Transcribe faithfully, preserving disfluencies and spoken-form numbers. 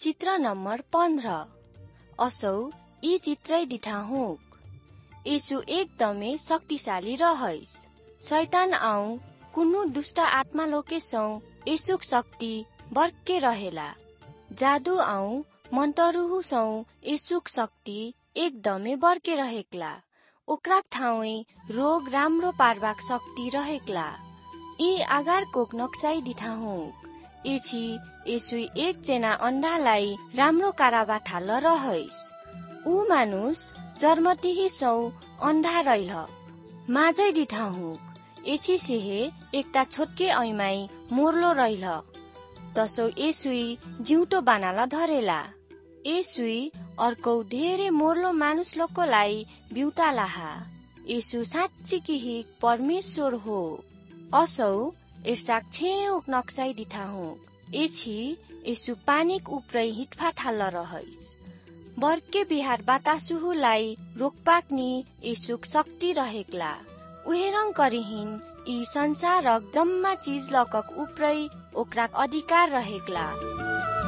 चित्र नम्बर पन्ध्र असौ यी चित्रै दिठाहुक यीशु एकदमै शक्तिशाली रहैस। शैतान आऊ कुनु दुष्ट आत्मा लोकेसौ यीशुक शक्ति बर्के रहेला। जादू आऊ मन्तरुहु सौ यीशुक शक्ति एकदमै बर्के रहेक्ला। ओक्राक ठाउँ रोग राम्रो पार्बाक शक्ति रहेक्ला। यी आगारको नक्साई दिठाहुक एछि यीशु एक जना अन्धालाई राम्रो काराबा थाल रहैस। ऊ मानुस जन्मतिही सौ अन्धा रैल माझै दिठाहुक एछि सेहे एकता छोटके ऐमाई मोर्लो रैल तसो यसुई जिउटो बानाला धरेला। यसुई अर्को धेरै मोर्लो मानुस लोकोलाई बिउता लाहा। यसु साँच्चीकी परमेश्वर हो। असौ एसाक छेउक नक्साई दिठाहुक एछि यसु पानीक उप्रै हिटफा ठाल रहैस। बर्के बिहार बातासुहुलाई रोकपाक्नी यसुक शक्ति रहेक्ला। उहेरङ करिहिन यी संसारक जम्मा चीज लकक उप्रै ओक्राक अधिकार रहेक्ला।